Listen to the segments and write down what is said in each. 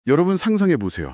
여러분 상상해 보세요.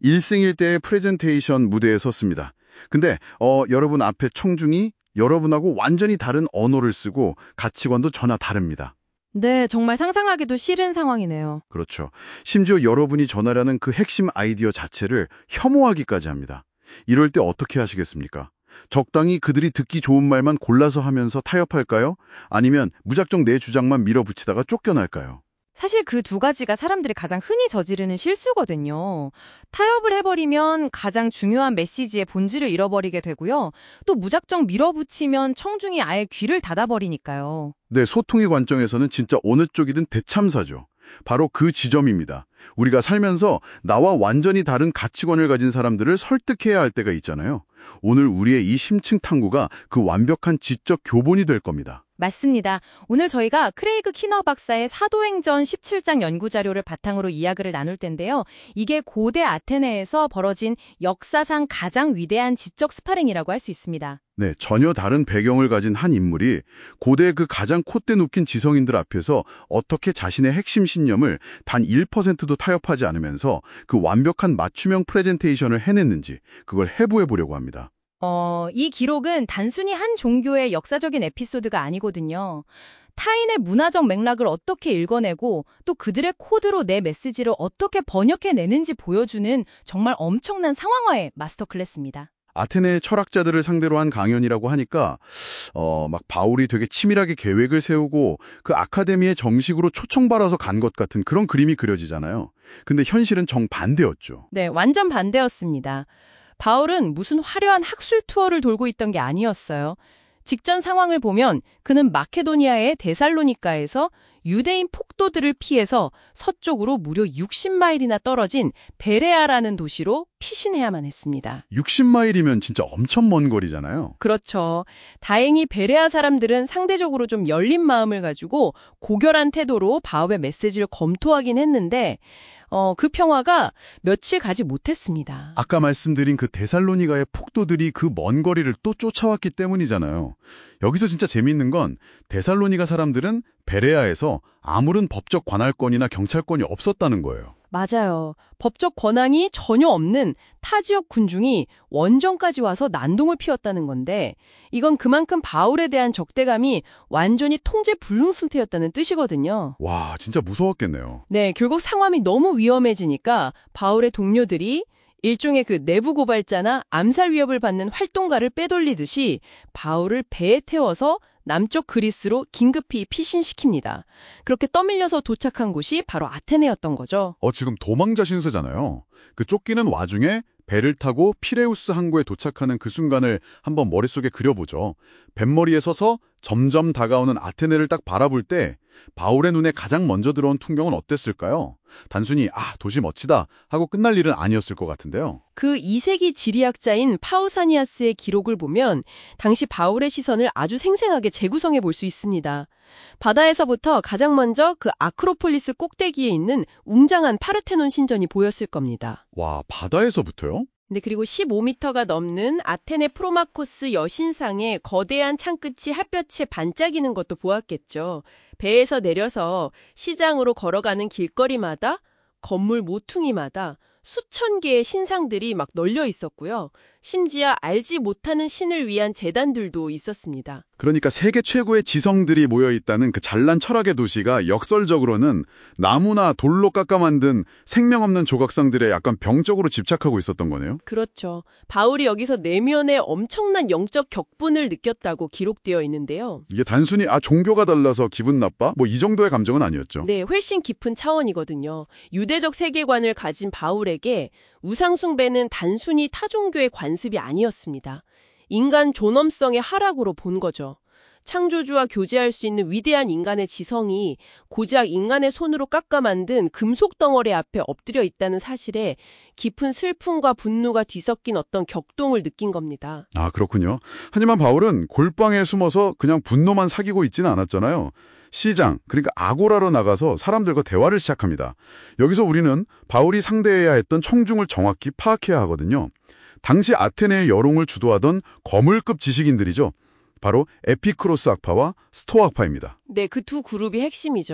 일생일대의 프레젠테이션 무대에 섰습니다. 근데 여러분 앞에 청중이 여러분하고 완전히 다른 언어를 쓰고 가치관도 전혀 다릅니다. 네, 정말 상상하기도 싫은 상황이네요. 그렇죠. 심지어 여러분이 전하려는 그 핵심 아이디어 자체를 혐오하기까지 합니다. 이럴 때 어떻게 하시겠습니까? 적당히 그들이 듣기 좋은 말만 골라서 하면서 타협할까요? 아니면 무작정 내 주장만 밀어붙이다가 쫓겨날까요? 사실 그 두 가지가 사람들이 가장 흔히 저지르는 실수거든요. 타협을 해버리면 가장 중요한 메시지의 본질을 잃어버리게 되고요. 또 무작정 밀어붙이면 청중이 아예 귀를 닫아버리니까요. 네, 소통의 관점에서는 진짜 어느 쪽이든 대참사죠. 바로 그 지점입니다. 우리가 살면서 나와 완전히 다른 가치관을 가진 사람들을 설득해야 할 때가 있잖아요. 오늘 우리의 이 심층 탐구가 그 완벽한 지적 교본이 될 겁니다. 맞습니다. 오늘 저희가 크레이그 키너 박사의 사도행전 17장 연구자료를 바탕으로 이야기를 나눌 텐데요. 이게 고대 아테네에서 벌어진 역사상 가장 위대한 지적 스파링이라고 할 수 있습니다. 네, 전혀 다른 배경을 가진 한 인물이 고대 그 가장 콧대 눕힌 지성인들 앞에서 어떻게 자신의 핵심 신념을 단 1%도 타협하지 않으면서 그 완벽한 맞춤형 프레젠테이션을 해냈는지 그걸 해부해 보려고 합니다. 이 기록은 단순히 한 종교의 역사적인 에피소드가 아니거든요. 타인의 문화적 맥락을 어떻게 읽어내고 또 그들의 코드로 내 메시지를 어떻게 번역해내는지 보여주는 정말 엄청난 상황화의 마스터 클래스입니다. 아테네 철학자들을 상대로 한 강연이라고 하니까 막 바울이 되게 치밀하게 계획을 세우고 그 아카데미에 정식으로 초청받아서 간 것 같은 그런 그림이 그려지잖아요. 근데 현실은 정반대였죠. 네, 완전 반대였습니다. 바울은 무슨 화려한 학술 투어를 돌고 있던 게 아니었어요. 직전 상황을 보면 그는 마케도니아의 데살로니카에서 유대인 폭도들을 피해서 서쪽으로 무려 60마일이나 떨어진 베레아라는 도시로 피신해야만 했습니다. 60마일이면 진짜 엄청 먼 거리잖아요. 그렇죠. 다행히 베레아 사람들은 상대적으로 좀 열린 마음을 가지고 고결한 태도로 바울의 메시지를 검토하긴 했는데 그 평화가 며칠 가지 못했습니다. 아까 말씀드린 그 데살로니가의 폭도들이 그 먼 거리를 또 쫓아왔기 때문이잖아요. 여기서 진짜 재미있는 건 데살로니가 사람들은 베레아에서 아무런 법적 관할권이나 경찰권이 없었다는 거예요. 맞아요. 법적 권한이 전혀 없는 타 지역 군중이 원정까지 와서 난동을 피웠다는 건데 이건 그만큼 바울에 대한 적대감이 완전히 통제 불능 상태였다는 뜻이거든요. 와, 진짜 무서웠겠네요. 네, 결국 상황이 너무 위험해지니까 바울의 동료들이 일종의 그 내부 고발자나 암살 위협을 받는 활동가를 빼돌리듯이 바울을 배에 태워서 남쪽 그리스로 긴급히 피신시킵니다. 그렇게 떠밀려서 도착한 곳이 바로 아테네였던 거죠. 지금 도망자 신세잖아요. 그 쫓기는 와중에 배를 타고 피레우스 항구에 도착하는 그 순간을 한번 머릿속에 그려보죠. 뱃머리에 서서 점점 다가오는 아테네를 딱 바라볼 때 바울의 눈에 가장 먼저 들어온 풍경은 어땠을까요? 단순히 도시 멋지다 하고 끝날 일은 아니었을 것 같은데요. 그 2세기 지리학자인 파우사니아스의 기록을 보면 당시 바울의 시선을 아주 생생하게 재구성해 볼 수 있습니다. 바다에서부터 가장 먼저 그 아크로폴리스 꼭대기에 있는 웅장한 파르테논 신전이 보였을 겁니다. 와, 바다에서부터요? 네, 그리고 15m가 넘는 아테네 프로마코스 여신상의 거대한 창끝이 햇볕에 반짝이는 것도 보았겠죠. 배에서 내려서 시장으로 걸어가는 길거리마다 건물 모퉁이마다 수천 개의 신상들이 막 널려 있었고요. 심지어 알지 못하는 신을 위한 제단들도 있었습니다. 그러니까 세계 최고의 지성들이 모여있다는 그 잘난 철학의 도시가 역설적으로는 나무나 돌로 깎아 만든 생명 없는 조각상들에 약간 병적으로 집착하고 있었던 거네요. 그렇죠. 바울이 여기서 내면에 엄청난 영적 격분을 느꼈다고 기록되어 있는데요. 이게 단순히 종교가 달라서 기분 나빠? 이 정도의 감정은 아니었죠. 네, 훨씬 깊은 차원이거든요. 유대적 세계관을 가진 바울에게 우상 숭배는 단순히 타 종교의 관습이 아니었습니다. 인간 존엄성의 하락으로 본 거죠. 창조주와 교제할 수 있는 위대한 인간의 지성이 고작 인간의 손으로 깎아 만든 금속 덩어리 앞에 엎드려 있다는 사실에 깊은 슬픔과 분노가 뒤섞인 어떤 격동을 느낀 겁니다. 그렇군요. 하지만 바울은 골방에 숨어서 그냥 분노만 사귀고 있지는 않았잖아요. 시장, 그러니까 아고라로 나가서 사람들과 대화를 시작합니다. 여기서 우리는 바울이 상대해야 했던 청중을 정확히 파악해야 하거든요. 당시 아테네의 여론을 주도하던 거물급 지식인들이죠. 바로 에피크로스 학파와 스토아 학파입니다. 네, 그 두 그룹이 핵심이죠.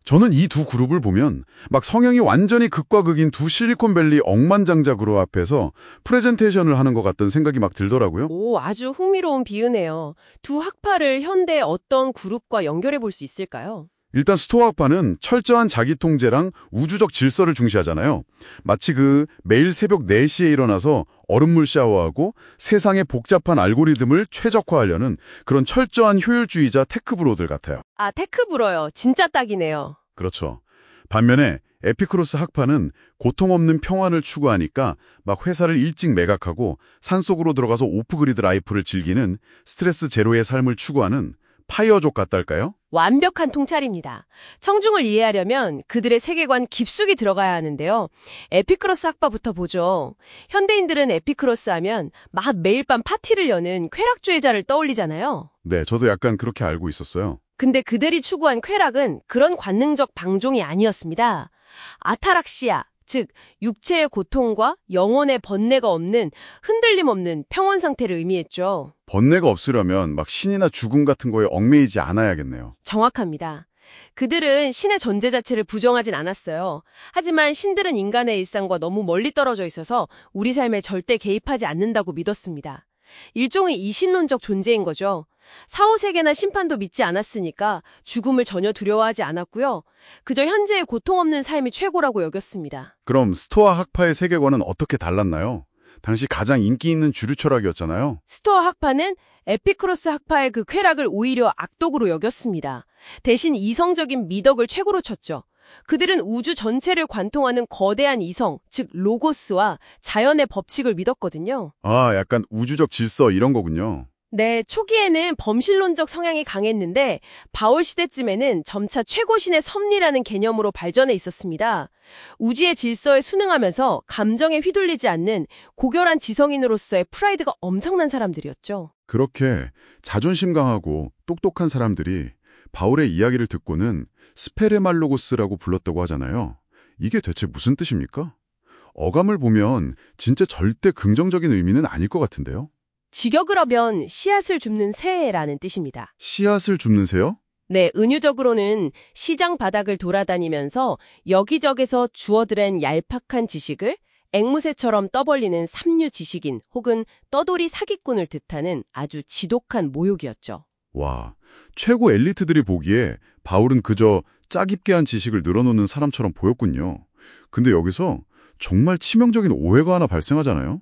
저는 이 두 그룹을 보면 막 성향이 완전히 극과 극인 두 실리콘밸리 억만장자 그룹 앞에서 프레젠테이션을 하는 것 같다는 생각이 막 들더라고요. 오, 아주 흥미로운 비유네요. 두 학파를 현대의 어떤 그룹과 연결해 볼 수 있을까요? 일단 스토아 학파는 철저한 자기 통제랑 우주적 질서를 중시하잖아요. 마치 매일 새벽 4시에 일어나서 얼음물 샤워하고 세상의 복잡한 알고리즘을 최적화하려는 그런 철저한 효율주의자 테크브로들 같아요. 아, 테크브로요. 진짜 딱이네요. 그렇죠. 반면에 에피크로스 학파는 고통 없는 평안을 추구하니까 막 회사를 일찍 매각하고 산속으로 들어가서 오프그리드 라이프를 즐기는 스트레스 제로의 삶을 추구하는 파이어족 같달까요? 완벽한 통찰입니다. 청중을 이해하려면 그들의 세계관 깊숙이 들어가야 하는데요. 에피크로스 학파부터 보죠. 현대인들은 에피크로스 하면 막 매일 밤 파티를 여는 쾌락주의자를 떠올리잖아요. 네, 저도 약간 그렇게 알고 있었어요. 근데 그들이 추구한 쾌락은 그런 관능적 방종이 아니었습니다. 아타락시아, 즉 육체의 고통과 영혼의 번뇌가 없는 흔들림 없는 평온 상태를 의미했죠. 번뇌가 없으려면 막 신이나 죽음 같은 거에 얽매이지 않아야겠네요. 정확합니다. 그들은 신의 존재 자체를 부정하진 않았어요. 하지만 신들은 인간의 일상과 너무 멀리 떨어져 있어서 우리 삶에 절대 개입하지 않는다고 믿었습니다. 일종의 이신론적 존재인 거죠. 사후세계나 심판도 믿지 않았으니까 죽음을 전혀 두려워하지 않았고요. 그저 현재의 고통 없는 삶이 최고라고 여겼습니다. 그럼 스토아 학파의 세계관은 어떻게 달랐나요? 당시 가장 인기 있는 주류 철학이었잖아요. 스토아 학파는 에피크로스 학파의 그 쾌락을 오히려 악독으로 여겼습니다. 대신 이성적인 미덕을 최고로 쳤죠. 그들은 우주 전체를 관통하는 거대한 이성, 즉 로고스와 자연의 법칙을 믿었거든요. 아, 약간 우주적 질서 이런 거군요. 네, 초기에는 범실론적 성향이 강했는데 바울 시대쯤에는 점차 최고신의 섭리라는 개념으로 발전해 있었습니다. 우주의 질서에 순응하면서 감정에 휘둘리지 않는 고결한 지성인으로서의 프라이드가 엄청난 사람들이었죠. 그렇게 자존심 강하고 똑똑한 사람들이 바울의 이야기를 듣고는 스페레말로고스라고 불렀다고 하잖아요. 이게 대체 무슨 뜻입니까? 어감을 보면 진짜 절대 긍정적인 의미는 아닐 것 같은데요. 직역을 하면 씨앗을 줍는 새라는 뜻입니다. 씨앗을 줍는 새요? 네, 은유적으로는 시장 바닥을 돌아다니면서 여기저기서 주워들은 얄팍한 지식을 앵무새처럼 떠벌리는 삼류 지식인 혹은 떠돌이 사기꾼을 뜻하는 아주 지독한 모욕이었죠. 와, 최고 엘리트들이 보기에 바울은 그저 짜깁게 한 지식을 늘어놓는 사람처럼 보였군요. 근데 여기서 정말 치명적인 오해가 하나 발생하잖아요.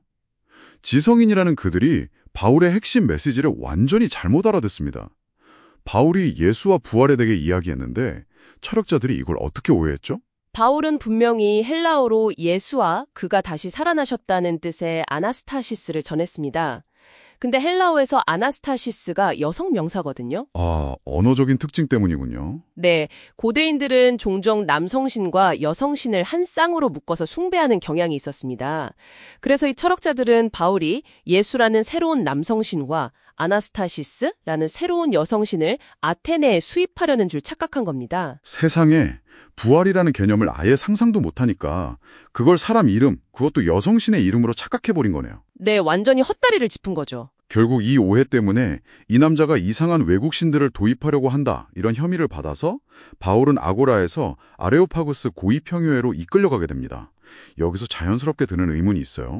지성인이라는 그들이 바울의 핵심 메시지를 완전히 잘못 알아듣습니다. 바울이 예수와 부활에 대해 이야기했는데 철학자들이 이걸 어떻게 오해했죠? 바울은 분명히 헬라어로 예수와 그가 다시 살아나셨다는 뜻의 아나스타시스를 전했습니다. 근데 헬라어에서 아나스타시스가 여성 명사거든요. 아, 언어적인 특징 때문이군요. 네, 고대인들은 종종 남성신과 여성신을 한 쌍으로 묶어서 숭배하는 경향이 있었습니다. 그래서 이 철학자들은 바울이 예수라는 새로운 남성신과 아나스타시스라는 새로운 여성신을 아테네에 수입하려는 줄 착각한 겁니다. 세상에 부활이라는 개념을 아예 상상도 못하니까 그걸 사람 이름, 그것도 여성신의 이름으로 착각해버린 거네요. 네, 완전히 헛다리를 짚은 거죠. 결국 이 오해 때문에 이 남자가 이상한 외국 신들을 도입하려고 한다 이런 혐의를 받아서 바울은 아고라에서 아레오파고스 고위평유회로 이끌려가게 됩니다. 여기서 자연스럽게 드는 의문이 있어요.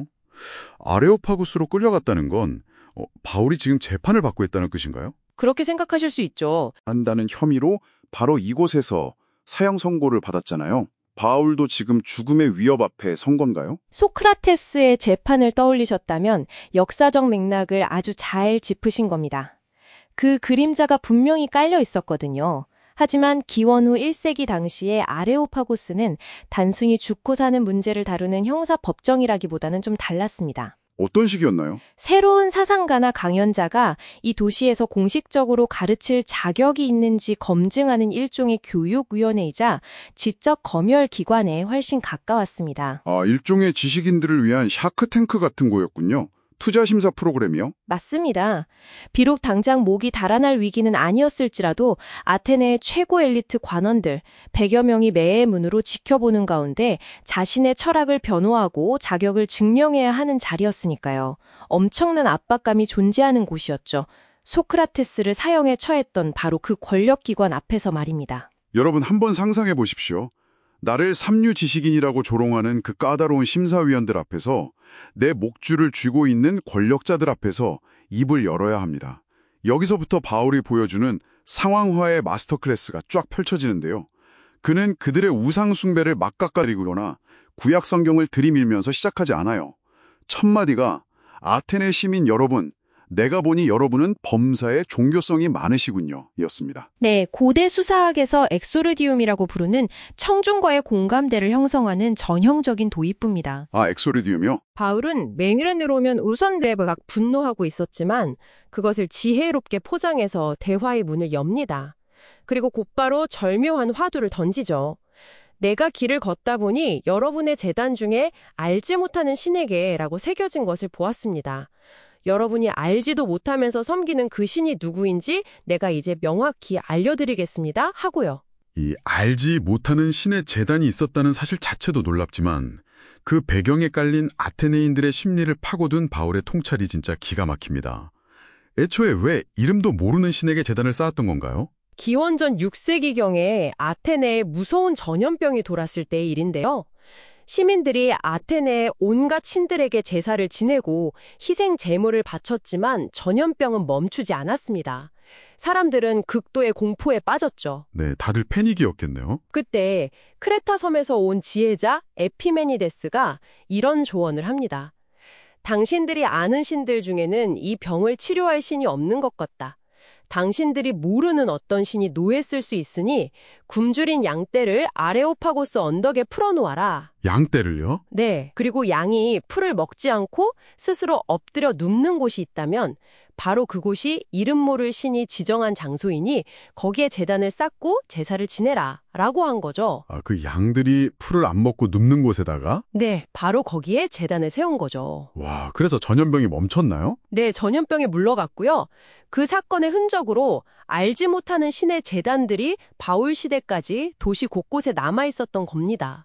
아레오파고스로 끌려갔다는 건 바울이 지금 재판을 받고 있다는 뜻인가요? 그렇게 생각하실 수 있죠. 한다는 혐의로 바로 이곳에서 사형 선고를 받았잖아요. 바울도 지금 죽음의 위협 앞에 선 건가요? 소크라테스의 재판을 떠올리셨다면 역사적 맥락을 아주 잘 짚으신 겁니다. 그 그림자가 분명히 깔려 있었거든요. 하지만 기원 후 1세기 당시에 아레오파고스는 단순히 죽고 사는 문제를 다루는 형사 법정이라기보다는 좀 달랐습니다. 어떤 식이었나요? 새로운 사상가나 강연자가 이 도시에서 공식적으로 가르칠 자격이 있는지 검증하는 일종의 교육위원회이자 지적 검열 기관에 훨씬 가까웠습니다. 아, 일종의 지식인들을 위한 샤크탱크 같은 거였군요. 투자 심사 프로그램이요? 맞습니다. 비록 당장 목이 달아날 위기는 아니었을지라도 아테네의 최고 엘리트 관원들 100여 명이 매의 문으로 지켜보는 가운데 자신의 철학을 변호하고 자격을 증명해야 하는 자리였으니까요. 엄청난 압박감이 존재하는 곳이었죠. 소크라테스를 사형에 처했던 바로 그 권력기관 앞에서 말입니다. 여러분 한번 상상해 보십시오. 나를 삼류 지식인이라고 조롱하는 그 까다로운 심사위원들 앞에서 내 목줄을 쥐고 있는 권력자들 앞에서 입을 열어야 합니다. 여기서부터 바울이 보여주는 상황화의 마스터 클래스가 쫙 펼쳐지는데요. 그는 그들의 우상 숭배를 막깎아리거나 구약 성경을 들이밀면서 시작하지 않아요. 첫 마디가 아테네 시민 여러분, 내가 보니 여러분은 범사에 종교성이 많으시군요. 이었습니다. 네, 고대 수사학에서 엑소르디움이라고 부르는 청중과의 공감대를 형성하는 전형적인 도입부입니다. 아, 엑소르디움이요? 바울은 맹인으로 오면 우선 막 분노하고 있었지만 그것을 지혜롭게 포장해서 대화의 문을 엽니다. 그리고 곧바로 절묘한 화두를 던지죠. 내가 길을 걷다 보니 여러분의 제단 중에 알지 못하는 신에게라고 새겨진 것을 보았습니다. 여러분이 알지도 못하면서 섬기는 그 신이 누구인지 내가 이제 명확히 알려드리겠습니다 하고요. 이 알지 못하는 신의 재단이 있었다는 사실 자체도 놀랍지만 그 배경에 깔린 아테네인들의 심리를 파고든 바울의 통찰이 진짜 기가 막힙니다. 애초에 왜 이름도 모르는 신에게 재단을 쌓았던 건가요? 기원전 6세기경에 아테네에 무서운 전염병이 돌았을 때의 일인데요. 시민들이 아테네의 온갖 신들에게 제사를 지내고 희생 제물을 바쳤지만 전염병은 멈추지 않았습니다. 사람들은 극도의 공포에 빠졌죠. 네, 다들 패닉이었겠네요. 그때 크레타 섬에서 온 지혜자 에피메니데스가 이런 조언을 합니다. 당신들이 아는 신들 중에는 이 병을 치료할 신이 없는 것 같다. 당신들이 모르는 어떤 신이 노했을 수 있으니 굶주린 양떼를 아레오파고스 언덕에 풀어놓아라. 양떼를요? 네. 그리고 양이 풀을 먹지 않고 스스로 엎드려 눕는 곳이 있다면 바로 그곳이 이름 모를 신이 지정한 장소이니 거기에 제단을 쌓고 제사를 지내라 라고 한 거죠. 아, 그 양들이 풀을 안 먹고 눕는 곳에다가? 네. 바로 거기에 제단을 세운 거죠. 와, 그래서 전염병이 멈췄나요? 네. 전염병이 물러갔고요. 그 사건의 흔적으로 알지 못하는 신의 제단들이 바울 시대까지 도시 곳곳에 남아있었던 겁니다.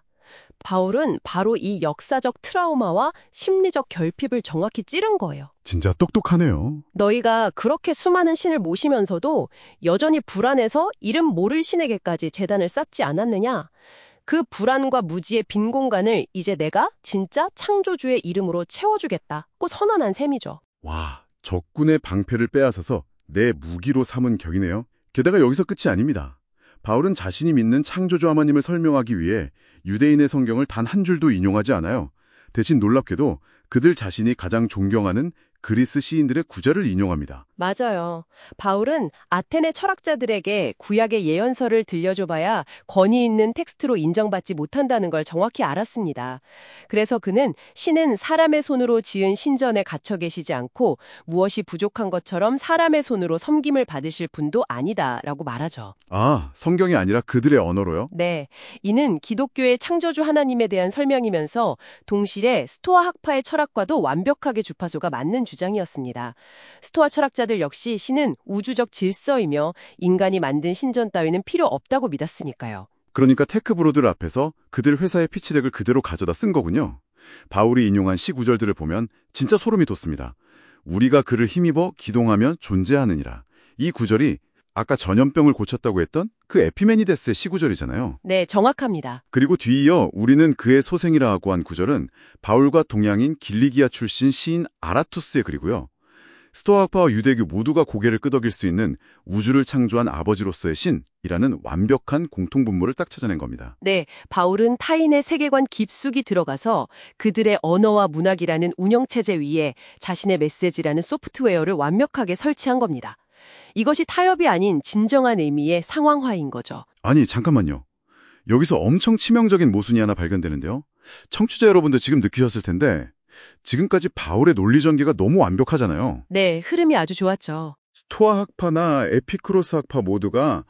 바울은 바로 이 역사적 트라우마와 심리적 결핍을 정확히 찌른 거예요. 진짜 똑똑하네요. 너희가 그렇게 수많은 신을 모시면서도 여전히 불안해서 이름 모를 신에게까지 제단을 쌓지 않았느냐? 그 불안과 무지의 빈 공간을 이제 내가 진짜 창조주의 이름으로 채워주겠다고 선언한 셈이죠. 와, 적군의 방패를 빼앗아서 내 무기로 삼은 격이네요. 게다가 여기서 끝이 아닙니다. 바울은 자신이 믿는 창조주 하나님을 설명하기 위해 유대인의 성경을 단 한 줄도 인용하지 않아요. 대신 놀랍게도 그들 자신이 가장 존경하는 그리스 시인들의 구절을 인용합니다. 맞아요. 바울은 아테네 철학자들에게 구약의 예언서를 들려줘봐야 권위 있는 텍스트로 인정받지 못한다는 걸 정확히 알았습니다. 그래서 그는 신은 사람의 손으로 지은 신전에 갇혀 계시지 않고 무엇이 부족한 것처럼 사람의 손으로 섬김을 받으실 분도 아니다라고 말하죠. 아, 성경이 아니라 그들의 언어로요? 네, 이는 기독교의 창조주 하나님에 대한 설명이면서 동시에 스토아 학파의 철학과도 완벽하게 주파수가 맞는 주장이었습니다. 스토아 철학자들 역시 신은 우주적 질서이며 인간이 만든 신전 따위는 필요 없다고 믿었으니까요. 그러니까 테크브로들 앞에서 그들 회사의 피치덱을 그대로 가져다 쓴 거군요. 바울이 인용한 시 구절들을 보면 진짜 소름이 돋습니다. 우리가 그를 힘입어 기동하면 존재하느니라. 이 구절이 아까 전염병을 고쳤다고 했던 그 에피메니데스의 시구절이잖아요. 네, 정확합니다. 그리고 뒤이어 우리는 그의 소생이라고 한 구절은 바울과 동양인 길리기아 출신 시인 아라투스의 글이고요. 스토아학파와 유대교 모두가 고개를 끄덕일 수 있는 우주를 창조한 아버지로서의 신이라는 완벽한 공통분모를 딱 찾아낸 겁니다. 네, 바울은 타인의 세계관 깊숙이 들어가서 그들의 언어와 문학이라는 운영체제 위에 자신의 메시지라는 소프트웨어를 완벽하게 설치한 겁니다. 이것이 타협이 아닌 진정한 의미의 상황화인 거죠. 아니, 잠깐만요. 여기서 엄청 치명적인 모순이 하나 발견되는데요. 청취자 여러분들 지금 느끼셨을 텐데 지금까지 바울의 논리 전개가 너무 완벽하잖아요. 네, 흐름이 아주 좋았죠. 스토아 학파나 에피크로스 학파 모두가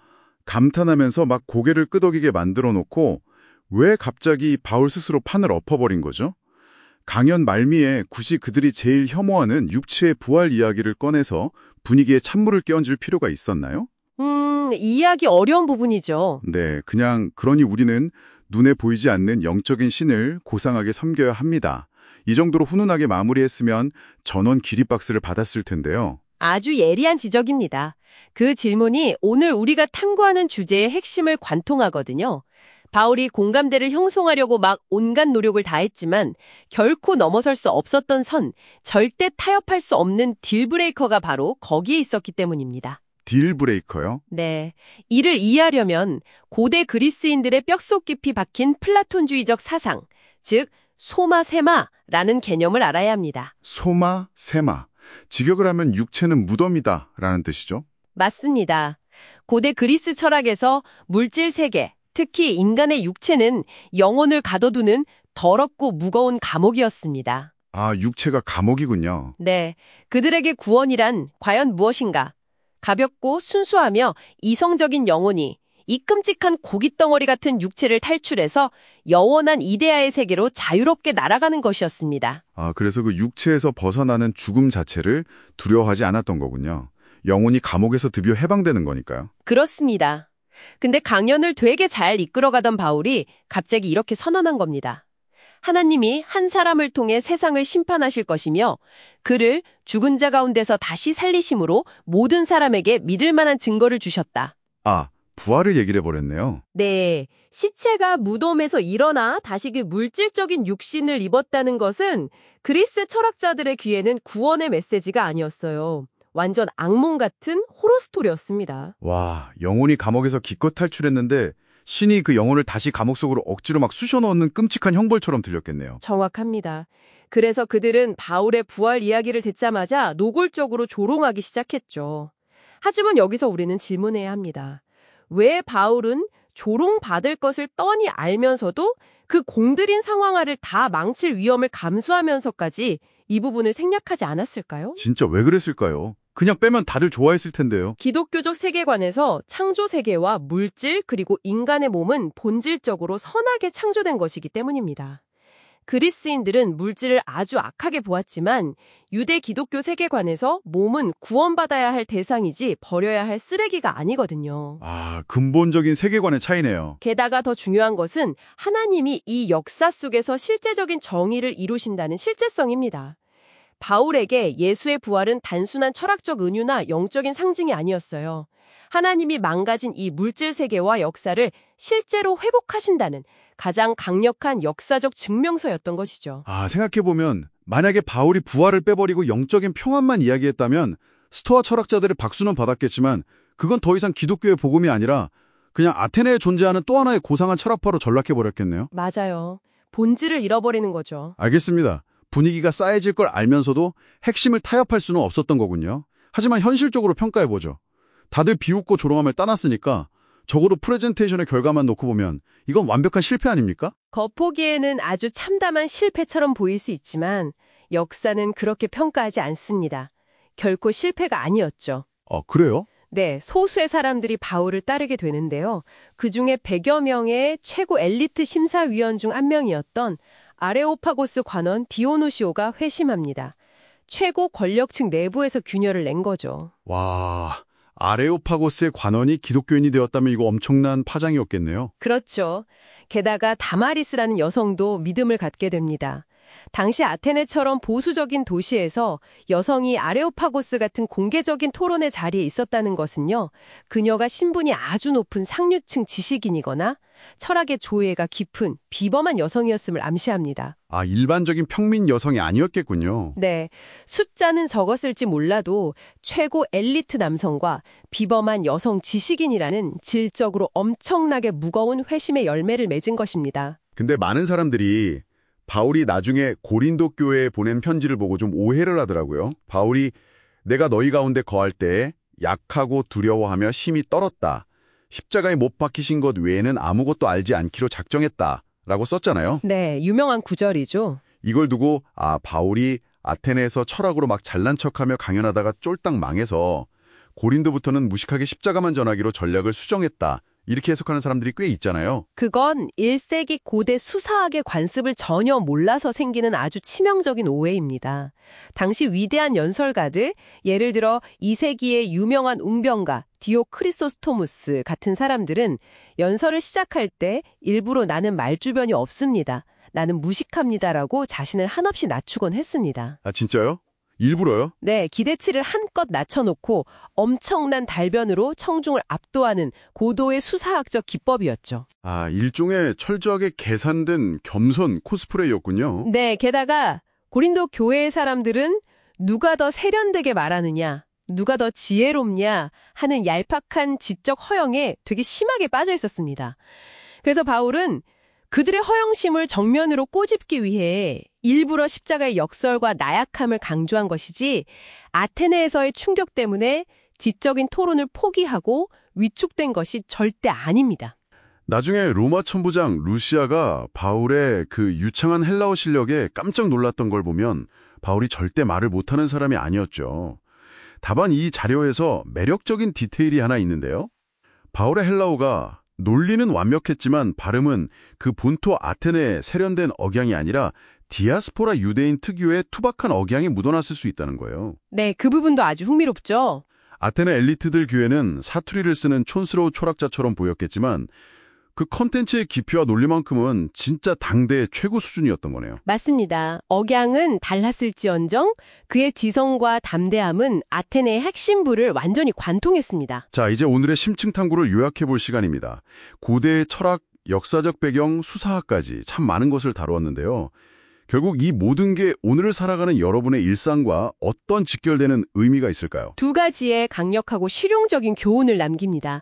감탄하면서 막 고개를 끄덕이게 만들어 놓고 왜 갑자기 바울 스스로 판을 엎어버린 거죠? 강연 말미에 굳이 그들이 제일 혐오하는 육체의 부활 이야기를 꺼내서 분위기에 찬물을 끼얹을 필요가 있었나요? 이해하기 어려운 부분이죠. 네, 그냥 그러니 우리는 눈에 보이지 않는 영적인 신을 고상하게 섬겨야 합니다. 이 정도로 훈훈하게 마무리했으면 전원 기립박수를 받았을 텐데요. 아주 예리한 지적입니다. 그 질문이 오늘 우리가 탐구하는 주제의 핵심을 관통하거든요. 바울이 공감대를 형성하려고 막 온갖 노력을 다했지만 결코 넘어설 수 없었던 선, 절대 타협할 수 없는 딜브레이커가 바로 거기에 있었기 때문입니다. 딜 브레이커요? 네. 이를 이해하려면 고대 그리스인들의 뼛속 깊이 박힌 플라톤주의적 사상, 즉 소마세마라는 개념을 알아야 합니다. 소마, 세마. 직역을 하면 육체는 무덤이다 라는 뜻이죠. 맞습니다. 고대 그리스 철학에서 물질 세계, 특히 인간의 육체는 영혼을 가둬두는 더럽고 무거운 감옥이었습니다. 아, 육체가 감옥이군요. 네. 그들에게 구원이란 과연 무엇인가? 가볍고 순수하며 이성적인 영혼이 이 끔찍한 고깃덩어리 같은 육체를 탈출해서 영원한 이데아의 세계로 자유롭게 날아가는 것이었습니다. 아, 그래서 그 육체에서 벗어나는 죽음 자체를 두려워하지 않았던 거군요. 영혼이 감옥에서 드디어 해방되는 거니까요. 그렇습니다. 근데 강연을 되게 잘 이끌어가던 바울이 갑자기 이렇게 선언한 겁니다. 하나님이 한 사람을 통해 세상을 심판하실 것이며 그를 죽은 자 가운데서 다시 살리심으로 모든 사람에게 믿을 만한 증거를 주셨다. 아, 부활을 얘기를 해버렸네요. 네, 시체가 무덤에서 일어나 다시 그 물질적인 육신을 입었다는 것은 그리스 철학자들의 귀에는 구원의 메시지가 아니었어요. 완전 악몽 같은 호러 스토리였습니다. 와, 영혼이 감옥에서 기껏 탈출했는데 신이 그 영혼을 다시 감옥 속으로 억지로 막 쑤셔 넣는 끔찍한 형벌처럼 들렸겠네요. 정확합니다. 그래서 그들은 바울의 부활 이야기를 듣자마자 노골적으로 조롱하기 시작했죠. 하지만 여기서 우리는 질문해야 합니다. 왜 바울은 조롱받을 것을 뻔히 알면서도 그 공들인 상황화를 다 망칠 위험을 감수하면서까지 이 부분을 생략하지 않았을까요? 진짜 왜 그랬을까요? 그냥 빼면 다들 좋아했을 텐데요. 기독교적 세계관에서 창조 세계와 물질 그리고 인간의 몸은 본질적으로 선하게 창조된 것이기 때문입니다. 그리스인들은 물질을 아주 악하게 보았지만 유대 기독교 세계관에서 몸은 구원받아야 할 대상이지 버려야 할 쓰레기가 아니거든요. 아, 근본적인 세계관의 차이네요. 게다가 더 중요한 것은 하나님이 이 역사 속에서 실제적인 정의를 이루신다는 실제성입니다. 바울에게 예수의 부활은 단순한 철학적 은유나 영적인 상징이 아니었어요. 하나님이 망가진 이 물질 세계와 역사를 실제로 회복하신다는 가장 강력한 역사적 증명서였던 것이죠. 아, 생각해보면 만약에 바울이 부활을 빼버리고 영적인 평안만 이야기했다면 스토아 철학자들의 박수는 받았겠지만 그건 더 이상 기독교의 복음이 아니라 그냥 아테네에 존재하는 또 하나의 고상한 철학파로 전락해버렸겠네요. 맞아요. 본질을 잃어버리는 거죠. 알겠습니다. 분위기가 싸해질 걸 알면서도 핵심을 타협할 수는 없었던 거군요. 하지만 현실적으로 평가해보죠. 다들 비웃고 조롱함을 따놨으니까 적어도 프레젠테이션의 결과만 놓고 보면 이건 완벽한 실패 아닙니까? 겉보기에는 아주 참담한 실패처럼 보일 수 있지만 역사는 그렇게 평가하지 않습니다. 결코 실패가 아니었죠. 그래요? 네, 소수의 사람들이 바울을 따르게 되는데요. 그중에 100여 명의 최고 엘리트 심사위원 중 한 명이었던 아레오파고스 관원 디오노시오가 회심합니다. 최고 권력층 내부에서 균열을 낸 거죠. 와, 아레오파고스의 관원이 기독교인이 되었다면 이거 엄청난 파장이었겠네요. 그렇죠. 게다가 다마리스라는 여성도 믿음을 갖게 됩니다. 당시 아테네처럼 보수적인 도시에서 여성이 아레오파고스 같은 공개적인 토론의 자리에 있었다는 것은요, 그녀가 신분이 아주 높은 상류층 지식인이거나 철학의 조예가 깊은 비범한 여성이었음을 암시합니다. 아, 일반적인 평민 여성이 아니었겠군요. 네, 숫자는 적었을지 몰라도 최고 엘리트 남성과 비범한 여성 지식인이라는 질적으로 엄청나게 무거운 회심의 열매를 맺은 것입니다. 근데 많은 사람들이 바울이 나중에 고린도 교회에 보낸 편지를 보고 좀 오해를 하더라고요. 바울이 내가 너희 가운데 거할 때에 약하고 두려워하며 힘이 떨었다. 십자가에 못 박히신 것 외에는 아무것도 알지 않기로 작정했다. 라고 썼잖아요. 네, 유명한 구절이죠. 이걸 두고 바울이 아테네에서 철학으로 막 잘난 척하며 강연하다가 쫄딱 망해서 고린도부터는 무식하게 십자가만 전하기로 전략을 수정했다. 이렇게 해석하는 사람들이 꽤 있잖아요. 그건 1세기 고대 수사학의 관습을 전혀 몰라서 생기는 아주 치명적인 오해입니다. 당시 위대한 연설가들, 예를 들어 2세기의 유명한 웅변가 디오크리소스토무스 같은 사람들은 연설을 시작할 때 일부러 나는 말주변이 없습니다. 나는 무식합니다라고 자신을 한없이 낮추곤 했습니다. 아, 진짜요? 일부러요? 네, 기대치를 한껏 낮춰놓고 엄청난 달변으로 청중을 압도하는 고도의 수사학적 기법이었죠. 아, 일종의 철저하게 계산된 겸손 코스프레였군요. 네, 게다가 고린도 교회의 사람들은 누가 더 세련되게 말하느냐, 누가 더 지혜롭냐 하는 얄팍한 지적 허영에 되게 심하게 빠져 있었습니다. 그래서 바울은 그들의 허영심을 정면으로 꼬집기 위해 일부러 십자가의 역설과 나약함을 강조한 것이지 아테네에서의 충격 때문에 지적인 토론을 포기하고 위축된 것이 절대 아닙니다. 나중에 로마 천부장 루시아가 바울의 그 유창한 헬라어 실력에 깜짝 놀랐던 걸 보면 바울이 절대 말을 못하는 사람이 아니었죠. 다만 이 자료에서 매력적인 디테일이 하나 있는데요. 바울의 헬라어가 논리는 완벽했지만 발음은 그 본토 아테네의 세련된 억양이 아니라 디아스포라 유대인 특유의 투박한 억양이 묻어났을 수 있다는 거예요. 네, 그 부분도 아주 흥미롭죠. 아테네 엘리트들 귀에는 사투리를 쓰는 촌스러운 철학자처럼 보였겠지만 그 컨텐츠의 깊이와 논리만큼은 진짜 당대의 최고 수준이었던 거네요. 맞습니다. 억양은 달랐을지언정 그의 지성과 담대함은 아테네의 핵심부를 완전히 관통했습니다. 자, 이제 오늘의 심층 탐구를 요약해 볼 시간입니다. 고대의 철학, 역사적 배경, 수사학까지 참 많은 것을 다루었는데요. 결국 이 모든 게 오늘을 살아가는 여러분의 일상과 어떤 직결되는 의미가 있을까요? 두 가지의 강력하고 실용적인 교훈을 남깁니다.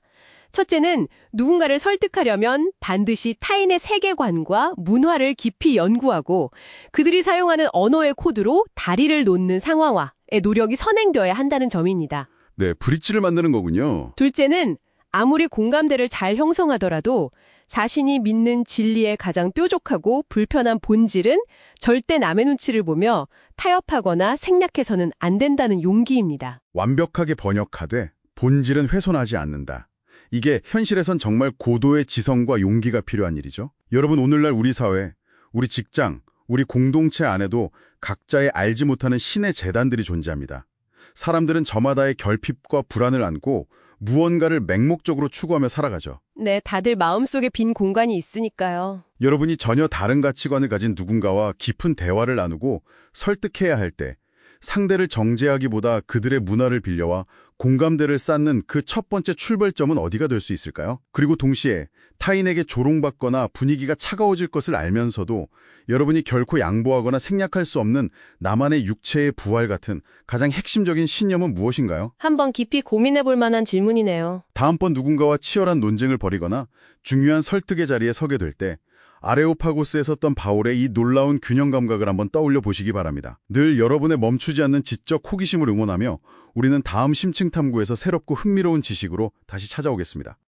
첫째는 누군가를 설득하려면 반드시 타인의 세계관과 문화를 깊이 연구하고 그들이 사용하는 언어의 코드로 다리를 놓는 상황화의 노력이 선행되어야 한다는 점입니다. 네, 브릿지를 만드는 거군요. 둘째는 아무리 공감대를 잘 형성하더라도 자신이 믿는 진리의 가장 뾰족하고 불편한 본질은 절대 남의 눈치를 보며 타협하거나 생략해서는 안 된다는 용기입니다. 완벽하게 번역하되 본질은 훼손하지 않는다. 이게 현실에선 정말 고도의 지성과 용기가 필요한 일이죠. 여러분, 오늘날 우리 사회, 우리 직장, 우리 공동체 안에도 각자의 알지 못하는 신의 재단들이 존재합니다. 사람들은 저마다의 결핍과 불안을 안고 무언가를 맹목적으로 추구하며 살아가죠. 네, 다들 마음속에 빈 공간이 있으니까요. 여러분이 전혀 다른 가치관을 가진 누군가와 깊은 대화를 나누고 설득해야 할 때 상대를 정죄하기보다 그들의 문화를 빌려와 공감대를 쌓는 그 첫 번째 출발점은 어디가 될 수 있을까요? 그리고 동시에 타인에게 조롱받거나 분위기가 차가워질 것을 알면서도 여러분이 결코 양보하거나 생략할 수 없는 나만의 육체의 부활 같은 가장 핵심적인 신념은 무엇인가요? 한번 깊이 고민해 볼 만한 질문이네요. 다음번 누군가와 치열한 논쟁을 벌이거나 중요한 설득의 자리에 서게 될 때 아레오파고스에 섰던 바울의 이 놀라운 균형 감각을 한번 떠올려 보시기 바랍니다. 늘 여러분의 멈추지 않는 지적 호기심을 응원하며 우리는 다음 심층 탐구에서 새롭고 흥미로운 지식으로 다시 찾아오겠습니다.